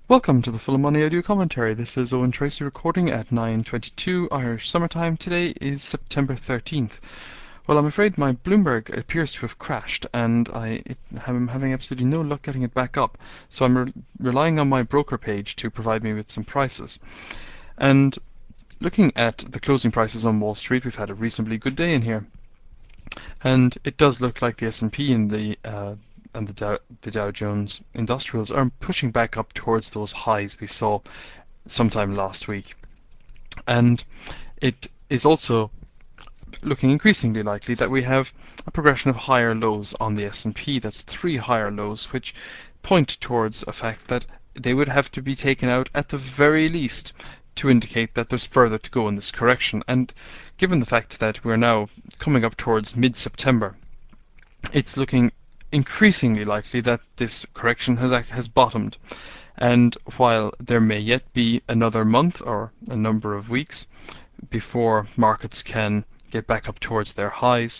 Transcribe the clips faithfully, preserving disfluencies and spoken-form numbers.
Welcome to the Full of Money Audio Commentary. This is Owen Tracy recording at nine twenty-two Irish Summertime. Today is September thirteenth. Well, I'm afraid my Bloomberg appears to have crashed, and I it, am having absolutely no luck getting it back up. So I'm re relying on my broker page to provide me with some prices. And looking at the closing prices on Wall Street, we've had a reasonably good day in here. And it does look like the S and P and the uh, and the Dow, the Dow Jones Industrials are pushing back up towards those highs we saw sometime last week. And it is also looking increasingly likely that we have a progression of higher lows on the S and P. That's three higher lows, which point towards a fact that they would have to be taken out at the very least to indicate that there's further to go in this correction. And given the fact that we're now coming up towards mid-September, it's looking increasingly likely that this correction has has bottomed. And while there may yet be another month or a number of weeks before markets can get back up towards their highs,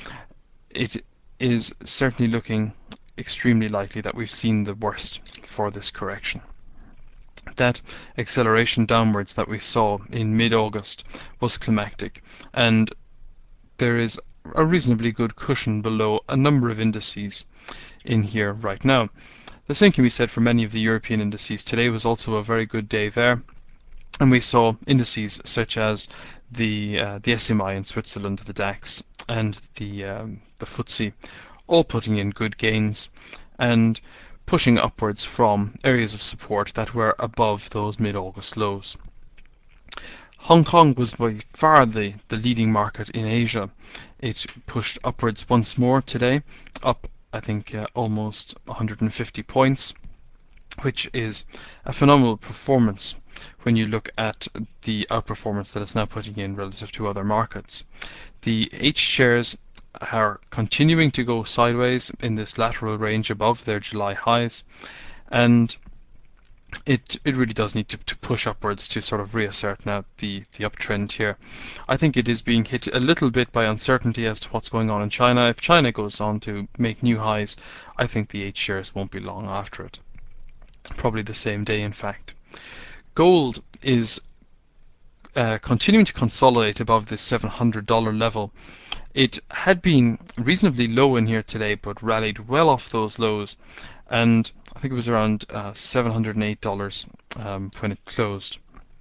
it is certainly looking extremely likely that we've seen the worst for this correction. That acceleration downwards that we saw in mid-August was climactic, and there is a reasonably good cushion below a number of indices in here right now. The same can be said for many of the European indices. Today was also a very good day there, and we saw indices such as the uh, the S M I in Switzerland, the DAX, and the um, the F T S E all putting in good gains and pushing upwards from areas of support that were above those mid-August lows. Hong Kong was by far the, the leading market in Asia. It pushed upwards once more today, up I think uh, almost one hundred fifty points, which is a phenomenal performance when you look at the outperformance that it's now putting in relative to other markets. The H shares are continuing to go sideways in this lateral range above their July highs, and it it really does need to, to push upwards to sort of reassert now the, the uptrend here. I think it is being hit a little bit by uncertainty as to what's going on in China. If China goes on to make new highs, I think the H shares won't be long after it. Probably the same day, in fact. Gold is uh, continuing to consolidate above this seven hundred dollar level. It had been reasonably low in here today, but rallied well off those lows, and I think it was around uh, seven hundred eight dollars um, when it closed.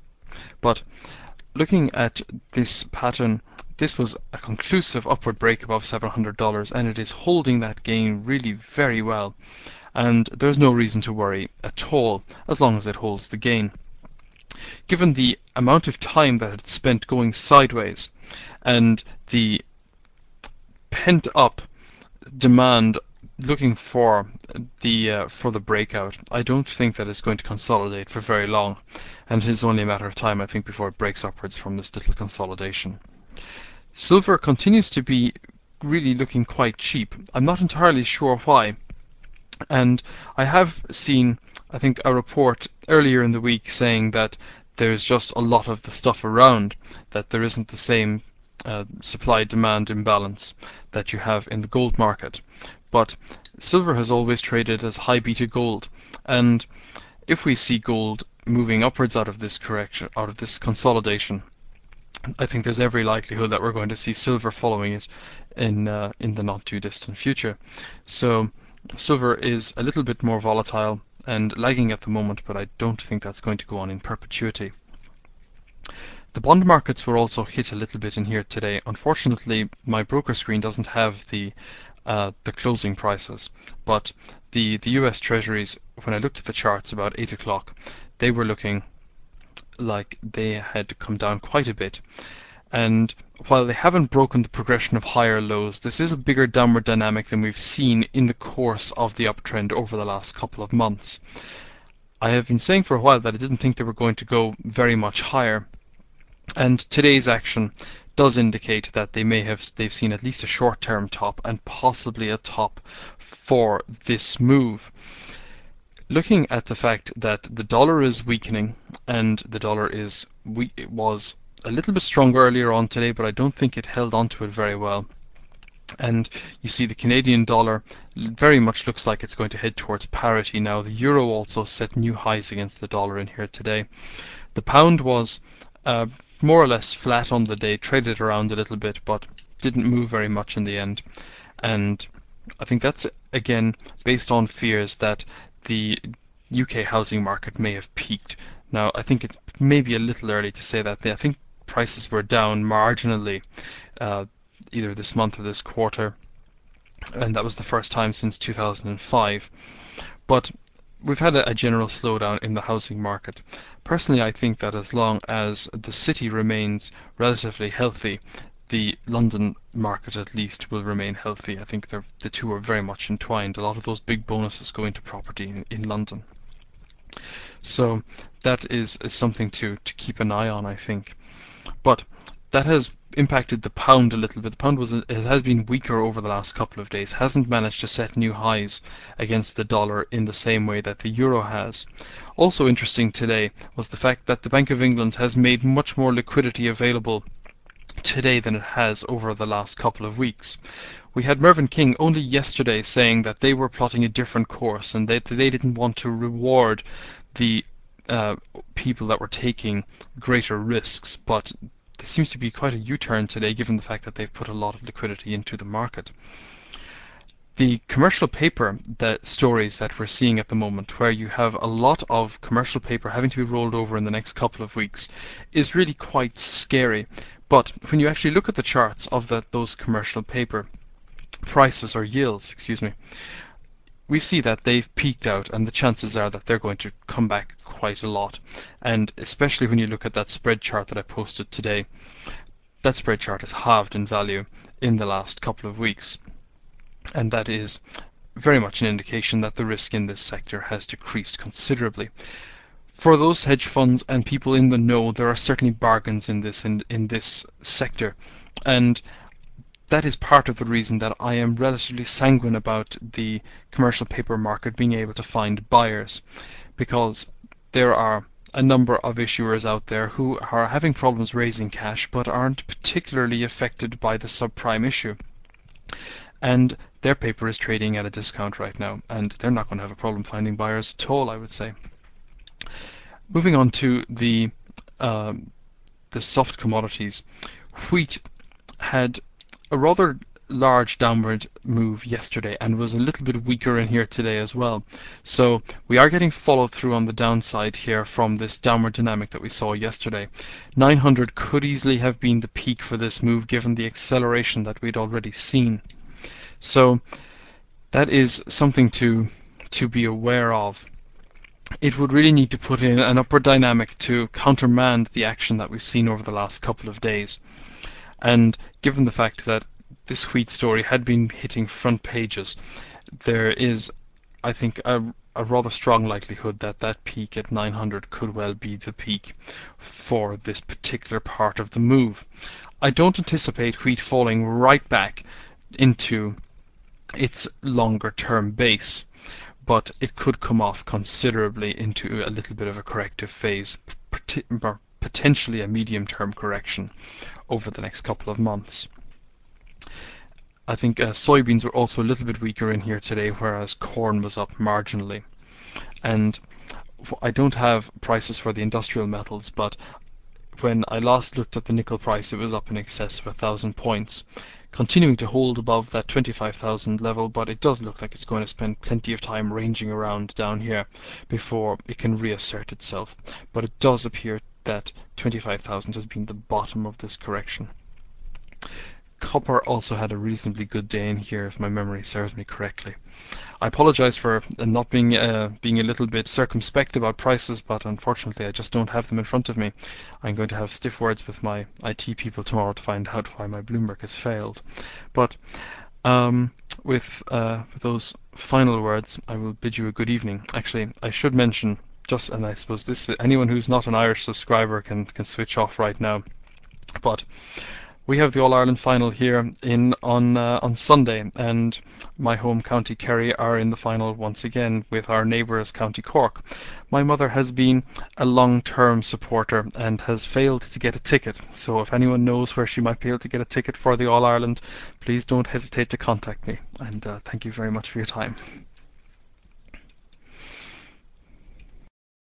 But looking at this pattern, this was a conclusive upward break above seven hundred dollars, and it is holding that gain really very well. And there's no reason to worry at all as long as it holds the gain. Given the amount of time that it spent going sideways and the pent up demand looking for the uh, for the breakout, I don't think that it's going to consolidate for very long, and it is only a matter of time, I think, before it breaks upwards from this little consolidation. Silver continues to be really looking quite cheap. I'm not entirely sure why, and I have seen, I think, a report earlier in the week saying that there's just a lot of the stuff around, that there isn't the same Uh, supply-demand imbalance that you have in the gold market. But silver has always traded as high beta gold, and if we see gold moving upwards out of this correction, out of this consolidation, I think there's every likelihood that we're going to see silver following it in uh, in the not too distant future. So silver is a little bit more volatile and lagging at the moment, but I don't think that's going to go on in perpetuity. The bond markets were also hit a little bit in here today. Unfortunately, my broker screen doesn't have the uh, the closing prices, but the the U S Treasuries, when I looked at the charts about eight o'clock, they were looking like they had come down quite a bit. And while they haven't broken the progression of higher lows, this is a bigger downward dynamic than we've seen in the course of the uptrend over the last couple of months. I have been saying for a while that I didn't think they were going to go very much higher. And today's action does indicate that they may have they've seen at least a short-term top and possibly a top for this move. Looking at the fact that the dollar is weakening and the dollar is we it was a little bit stronger earlier on today, but I don't think it held on to it very well. And you see the Canadian dollar very much looks like it's going to head towards parity now. The euro also set new highs against the dollar in here today. The pound was uh, more or less flat on the day, traded around a little bit, but didn't move very much in the end. And I think that's, again, based on fears that the U K housing market may have peaked. Now, I think it's maybe a little early to say that. I think prices were down marginally uh, either this month or this quarter, and that was the first time since two thousand five. But we've had a, a general slowdown in the housing market. Personally, I think that as long as the city remains relatively healthy, the London market at least will remain healthy. I think the two are very much entwined. A lot of those big bonuses go into property in, in London. So that is, is something to, to keep an eye on, I think. But that has impacted the pound a little bit. The pound was it has been weaker over the last couple of days, hasn't managed to set new highs against the dollar in the same way that the euro has. Also interesting today was the fact that the Bank of England has made much more liquidity available today than it has over the last couple of weeks. We had Mervyn King only yesterday saying that they were plotting a different course and that they didn't want to reward the uh, people that were taking greater risks, but there seems to be quite a U-turn today given the fact that they've put a lot of liquidity into the market. The commercial paper that stories that we're seeing at the moment, where you have a lot of commercial paper having to be rolled over in the next couple of weeks, is really quite scary. But when you actually look at the charts of that those commercial paper prices or yields, excuse me, we see that they've peaked out, and the chances are that they're going to come back quite a lot. And especially when you look at that spread chart that I posted today, that spread chart has halved in value in the last couple of weeks. And that is very much an indication that the risk in this sector has decreased considerably. For those hedge funds and people in the know, there are certainly bargains in this in, in this sector, and that is part of the reason that I am relatively sanguine about the commercial paper market being able to find buyers, because there are a number of issuers out there who are having problems raising cash but aren't particularly affected by the subprime issue. And their paper is trading at a discount right now, and they're not going to have a problem finding buyers at all, I would say. Moving on to the um, the soft commodities, wheat had a rather large downward move yesterday and was a little bit weaker in here today as well. So we are getting follow through on the downside here from this downward dynamic that we saw yesterday. nine hundred could easily have been the peak for this move given the acceleration that we'd already seen. So that is something to to be aware of. It would really need to put in an upward dynamic to countermand the action that we've seen over the last couple of days. And given the fact that this wheat story had been hitting front pages, there is, I think, a, a rather strong likelihood that that peak at nine hundred could well be the peak for this particular part of the move. I don't anticipate wheat falling right back into its longer term base, but it could come off considerably into a little bit of a corrective phase, potentially a medium-term correction over the next couple of months. I think uh, soybeans were also a little bit weaker in here today, whereas corn was up marginally. And I don't have prices for the industrial metals, but when I last looked at the nickel price, it was up in excess of a thousand points, continuing to hold above that twenty-five thousand level, but it does look like it's going to spend plenty of time ranging around down here before it can reassert itself. But it does appear that twenty-five thousand has been the bottom of this correction. Copper also had a reasonably good day in here, if my memory serves me correctly. I apologize for not being uh, being a little bit circumspect about prices, but unfortunately I just don't have them in front of me. I'm going to have stiff words with my I T people tomorrow to find out why my Bloomberg has failed. But um, with, uh, with those final words, I will bid you a good evening. Actually, I should mention, just and I suppose this anyone who's not an Irish subscriber can can switch off right now. But we have the All Ireland final here in on uh, on Sunday, and my home county Kerry are in the final once again with our neighbours County Cork. My mother has been a long-term supporter and has failed to get a ticket, so if anyone knows where she might be able to get a ticket for the All Ireland, please don't hesitate to contact me. And uh, thank you very much for your time.